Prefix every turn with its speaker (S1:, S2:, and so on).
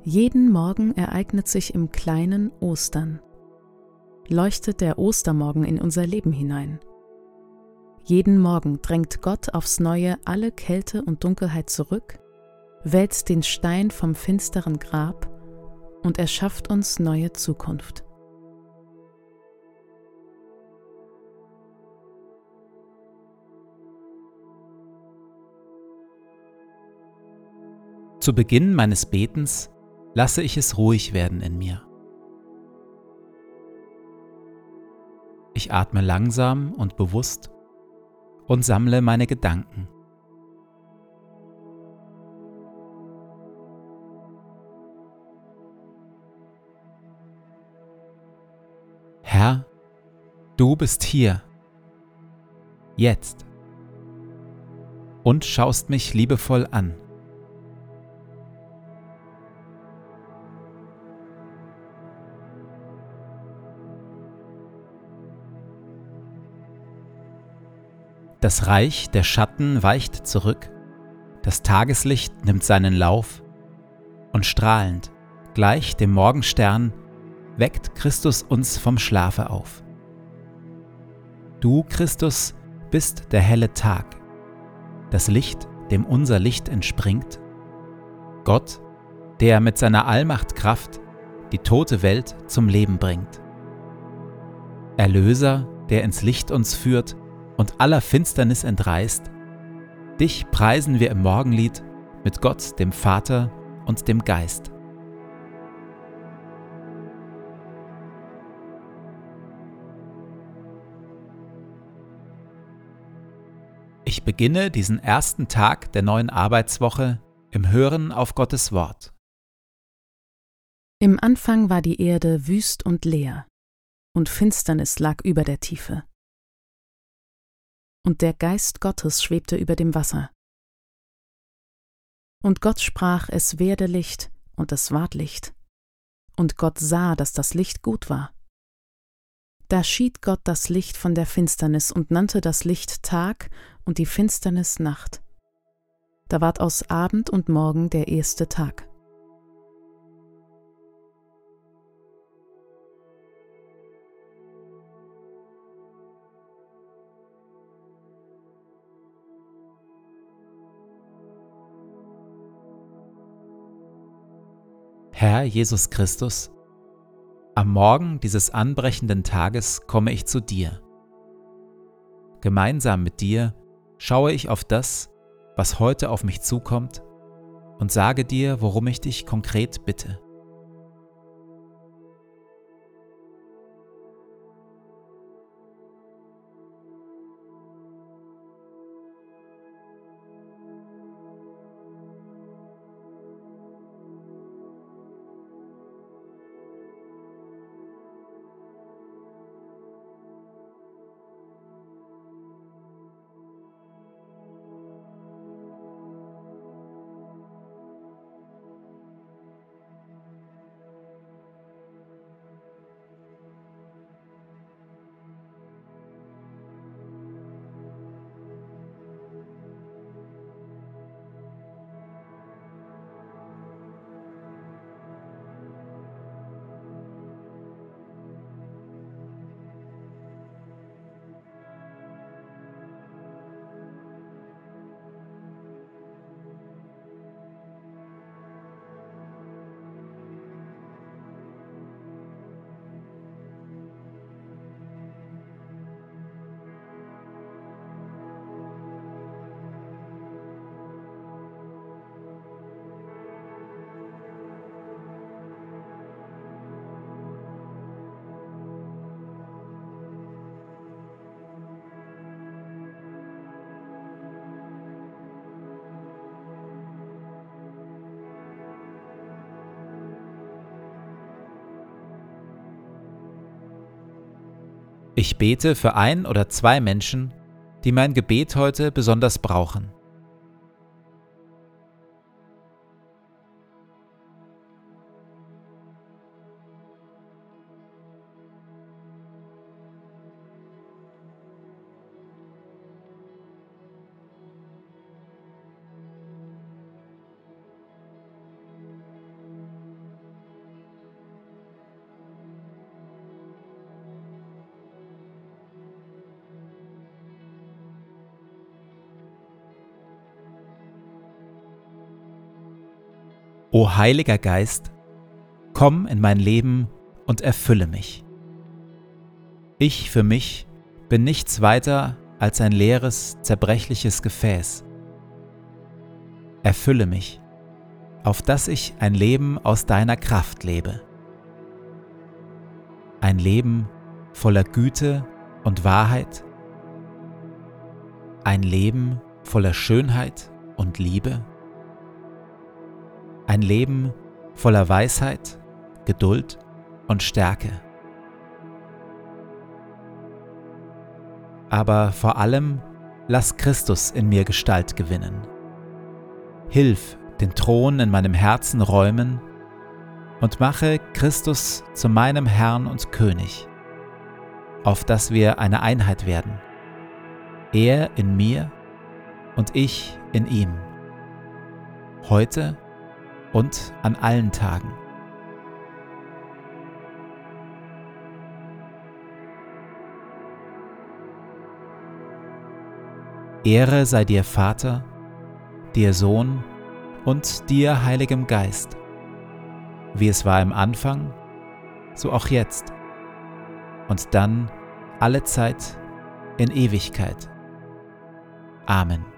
S1: Jeden Morgen ereignet sich im Kleinen Ostern. Leuchtet der Ostermorgen in unser Leben hinein. Jeden Morgen drängt Gott aufs Neue alle Kälte und Dunkelheit zurück, wälzt den Stein vom finsteren Grab und erschafft uns neue Zukunft.
S2: Zu Beginn meines Betens lasse ich es ruhig werden in mir. Ich atme langsam und bewusst und sammle meine Gedanken. Herr, du bist hier, jetzt, und schaust mich liebevoll an. Das Reich der Schatten weicht zurück, das Tageslicht nimmt seinen Lauf und strahlend, gleich dem Morgenstern, weckt Christus uns vom Schlafe auf. Du, Christus, bist der helle Tag, das Licht, dem unser Licht entspringt, Gott, der mit seiner Allmachtkraft die tote Welt zum Leben bringt. Erlöser, der ins Licht uns führt und aller Finsternis entreißt, dich preisen wir im Morgenlied mit Gott, dem Vater und dem Geist. Ich beginne diesen ersten Tag der neuen Arbeitswoche im Hören auf Gottes Wort.
S1: Im Anfang war die Erde wüst und leer, und Finsternis lag über der Tiefe. Und der Geist Gottes schwebte über dem Wasser. Und Gott sprach, es werde Licht, und es ward Licht. Und Gott sah, dass das Licht gut war. Da schied Gott das Licht von der Finsternis und nannte das Licht Tag und die Finsternis Nacht. Da ward aus Abend und Morgen der erste Tag.
S2: Herr Jesus Christus, am Morgen dieses anbrechenden Tages komme ich zu dir. Gemeinsam mit dir schaue ich auf das, was heute auf mich zukommt, und sage dir, worum ich dich konkret bitte. Ich bete für 1 oder 2 Menschen, die mein Gebet heute besonders brauchen. O Heiliger Geist, komm in mein Leben und erfülle mich. Ich für mich bin nichts weiter als ein leeres, zerbrechliches Gefäß. Erfülle mich, auf dass ich ein Leben aus deiner Kraft lebe. Ein Leben voller Güte und Wahrheit. Ein Leben voller Schönheit und Liebe. Ein Leben voller Weisheit, Geduld und Stärke. Aber vor allem lass Christus in mir Gestalt gewinnen. Hilf, den Thron in meinem Herzen räumen und mache Christus zu meinem Herrn und König, auf dass wir eine Einheit werden, er in mir und ich in ihm, heute und an allen Tagen. Ehre sei dir, Vater, dir Sohn und dir, Heiligem Geist, wie es war im Anfang, so auch jetzt und dann alle Zeit in Ewigkeit. Amen.